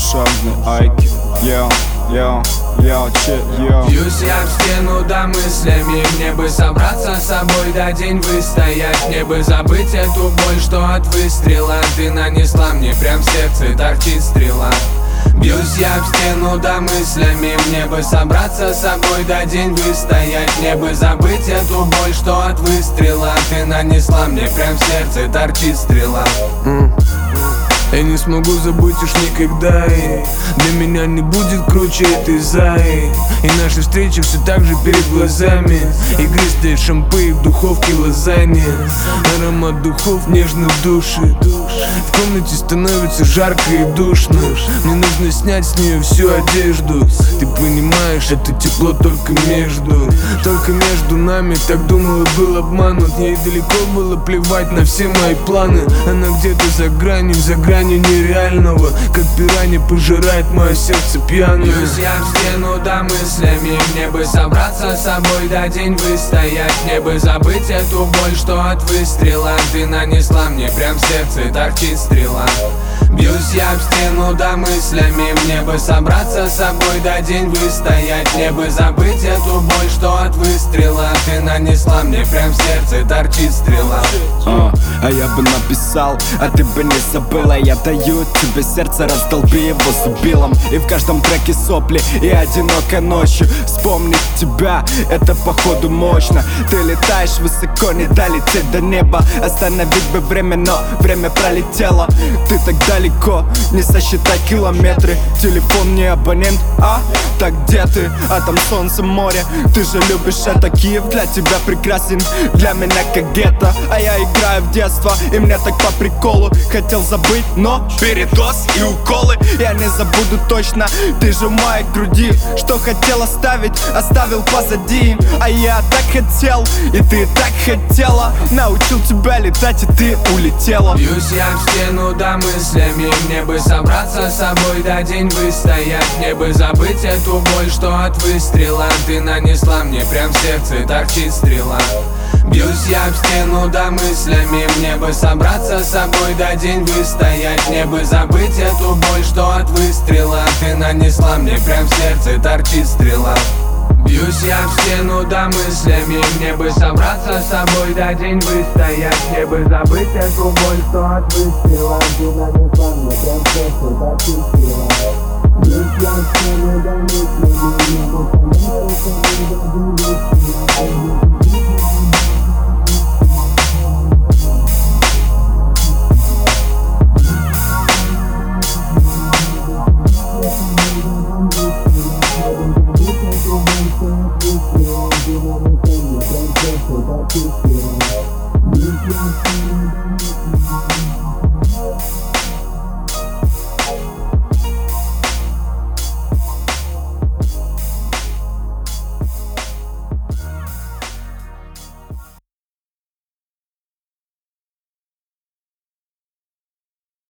душевный айки. Бьюсь я в стену, да мыслями. Мне бы собраться с собой, да день выстоять. Мне бы забыть эту боль, что от выстрела ты нанесла. Мне прям в сердце торчит стрела. Бьюсь я в стену, да мыслями. Мне бы собраться с собой, да день выстоять. Мне бы забыть эту боль, что от выстрела ты нанесла. Мне прям в сердце торчит стрела. Я не смогу забыть уж никогда, и для меня не будет круче этой заи. И наши встречи все так же перед глазами. Игристые шампы в духовке лазанья. Аромат духов нежно душит. В комнате становится жарко и душно. Мне нужно снять с нее всю одежду. Ты понимаешь, это тепло только между нами. Так думал и был обманут. Ей далеко было плевать на все мои планы. Она где-то за гранью нереального. Как пиранья пожирает мое сердце пьяное. Бьюсь я в стену, да мыслями. Мне бы собраться с собой, да день выстоять. Мне бы забыть эту боль, что от выстрела ты нанесла. Мне прям в сердце торчит стрела. Бьюсь я в стену, да мыслями. Мне бы собраться с собой, да день выстоять. Мне бы забыть эту боль, что от выстрела ты нанесла. Мне прям в сердце торчит стрела. А я бы написал, а ты бы не забыла. Я даю тебе сердце, раздолби его зубилом. И в каждом треке сопли и одинокой ночью. Вспомнить тебя, это походу мощно. Ты летаешь высоко, не долететь до неба. Остановить бы время, но время пролетело. Ты так далеко, не сосчитать километры. Телефон не абонент, так где ты? А там солнце, море. Ты же любишь это, Киев для тебя прекрасен. Для меня как гетто. А я играю в детство, и мне так по приколу. Хотел забыть, но передоз и уколы я не забуду точно. Ты же в моей груди, что хотел оставить, оставил позади. А я так хотел, и ты так хотела. Научил тебя летать, и ты улетела. Бьюсь я в стену, да мыслями. Мне бы собраться с собой, да день выстоять. Мне бы забыть эту боль, что от выстрела ты нанесла. Мне прям в сердце торчит стрела. Бьюсь я в стену, да мыслями. Мне бы собраться с собой, да день выстоять. Мне бы забыть эту боль, что от выстрела ты нанесла. Мне прям в сердце торчит стрела. Бьюсь я в стену, да мыслями. Мне бы собраться с собой, да день выстоять. Мне бы забыть эту боль, что от выстрела ты нанесла. Мне прям в сердце торчит стрела. Бьюсь я в стену, да мыслями. Мне бы собраться с собой, да день выстоять. We'll be right back.